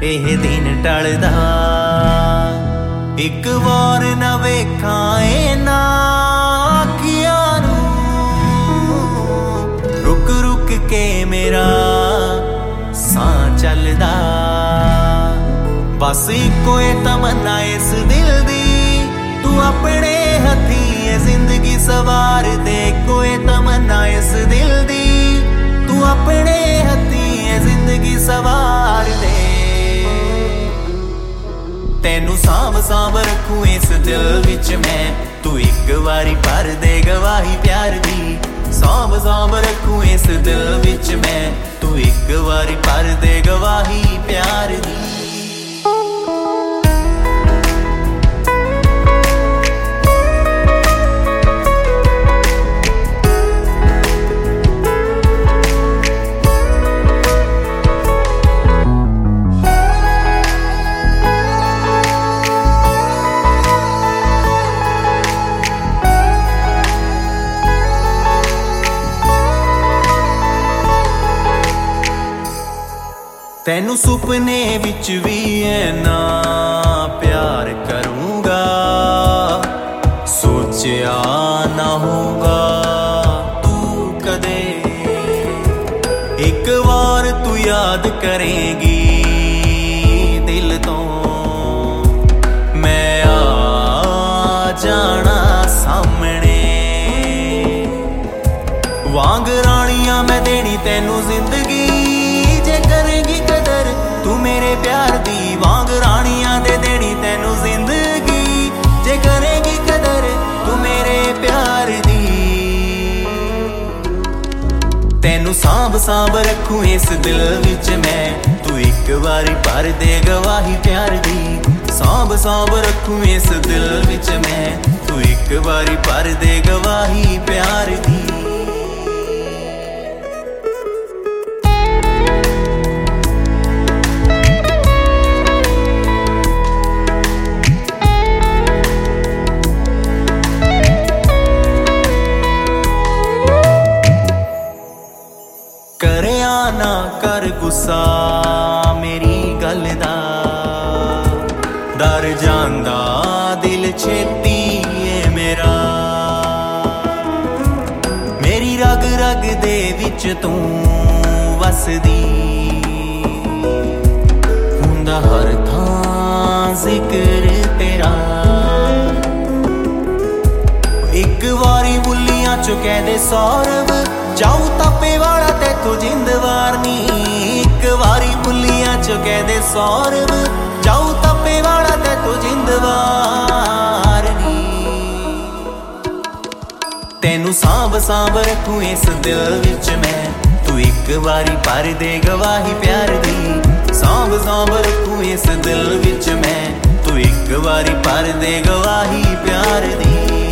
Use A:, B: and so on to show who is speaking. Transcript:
A: ਇਹ ਦਿਨ ਟਲਦਾ। ਇੱਕ ਵਾਰ ਨਾ ਵੇਖਾਂ ਇਹਨਾਂ ਅੱਖੀਆਂ ਨੂੰ, ਰੁਕ ਰੁਕ ਕੇ ਮੇਰਾ ਸਾਹ ਚੱਲਦਾ। ਬਸ ਇੱਕੋ ਤਮੰਨਾ ਇਸ ਦਿਲ ਦੀ, ਤੂੰ ਆਪਣੇ ਹੱਥੀਂ ਇਹ ਜ਼ਿੰਦਗੀ ਸਵਾਰ ਦੇ। ਕੋਈ ਤਮੰਨਾ ਇਸ ਦਿਲ ਦੀ, ਤੂੰ ਆਪਣੇ ਹੱਥੀਂ ਇਹ ਜ਼ਿੰਦਗੀ ਸਵਾਰ ਦੇ। ਤੈਨੂੰ ਸਾਂਭ ਸਾਂਭ ਰੱਖੂ ਇਸ ਦਿਲ ਵਿੱਚ ਮੈਂ, ਤੂੰ ਇੱਕ ਵਾਰੀ ਭਰ ਦੇ ਗਵਾਹੀ ਪਿਆਰ ਦੀ। ਸਾਂਭ ਸਾਂਭ ਰੱਖੂ ਇਸ ਦਿਲ ਵਿੱਚ ਮੈਂ, ਤੂੰ ਇੱਕ ਵਾਰੀ ਭਰ ਦੇ ਗਵਾਹੀ ਪਿਆਰ ਦੀ। ਤੈਨੂੰ ਸੁਪਨੇ ਵਿੱਚ ਵੀ ਇੰਨਾ ਪਿਆਰ ਕਰੂੰਗਾ, ਸੋਚਿਆ ਨਾ ਹੋਊਗਾ ਤੂੰ ਕਦੇ। ਇੱਕ ਵਾਰ ਤੂੰ ਯਾਦ ਕਰੇਂਗੀ ਦਿਲ ਤੋਂ, ਮੈਂ ਆ ਜਾਣਾ ਸਾਹਮਣੇ। ਵਾਂਗ ਰਾਣੀਆਂ ਮੈਂ ਦੇਣੀ ਤੈਨੂੰ ਜ਼ਿੰਦਗੀ, ਜੇ ਕਰੇਂਗੀ ਕਦਰ ਤੂੰ ਮੇਰੇ ਪਿਆਰ ਦੀ। ਵਾਂਗ ਰਾਣੀਆਂ ਦੇ ਦੇਣੀ ਤੈਨੂੰ ਜ਼ਿੰਦਗੀ, ਜੇ ਕਰੇਂਗੀ ਕਦਰ ਤੂੰ ਮੇਰੇ ਪਿਆਰ ਦੀ। ਤੈਨੂੰ ਸਾਂਭ ਸਾਂਭ ਰੱਖੂ ਇਸ ਦਿਲ ਵਿੱਚ ਮੈਂ, ਤੂੰ ਇੱਕ ਵਾਰੀ ਭਰ ਦੇ ਗਵਾਹੀ ਪਿਆਰ ਦੀ। ਸਾਂਭ ਸਾਂਭ ਰੱਖੂ ਇਸ ਦਿਲ ਵਿੱਚ ਮੈਂ, ਤੂੰ ਇੱਕ ਵਾਰੀ ਭਰ ਦੇ ਗਵਾਹੀ ਪਿਆਰ ਦੀ। ਕਰਿਆ ਨਾ ਕਰ ਗੁੱਸਾ ਮੇਰੀ ਗੱਲ ਦਾ, ਡਰ ਜਾਂਦਾ ਦਿਲ ਛੇਤੀ ਏ ਮੇਰਾ। ਮੇਰੀ ਰਗ ਰਗ ਦੇ ਵਿੱਚ ਤੂੰ ਵਸਦੀ, ਹੁੰਦਾ ਹਰ ਥਾਂ ਜ਼ਿਕਰ ਤੇਰਾ। ਇੱਕ ਵਾਰੀ ਬੁੱਲੀਆਂ ਚੋਂ ਕਹਿ ਦੇ ਸੌਰਵ, ਜਾਊ ਤਾਪੇ ਵਾਲਾ ਤੈਥੋਂ ਜਿੰਦ ਵਾਰਨੀ। ਇੱਕ ਵਾਰੀ ਬੁੱਲੀਆਂ ਚੋਂ ਕਹਿ ਦੇ ਸੌਰਵ, ਜਾਊ ਤਾਪੇ ਵਾਲਾ ਤੈਥੋਂ ਜਿੰਦ ਵਾਰਨੀ। ਤੈਨੂੰ ਸਾਂਭ ਸਾਂਭ ਰੱਖੂ ਇਸ ਦਿਲ ਵਿੱਚ ਮੈਂ, ਤੂੰ ਇੱਕ ਵਾਰੀ ਭਰ ਦੇ ਗਵਾਹੀ ਪਿਆਰ ਦੀ। ਸਾਂਭ ਸਾਂਭ ਰੱਖੂ ਇਸ ਦਿਲ ਵਿੱਚ ਮੈਂ, ਤੂੰ ਇੱਕ ਵਾਰੀ ਭਰ ਦੇ ਗਵਾਹੀ ਪਿਆਰ ਦੀ।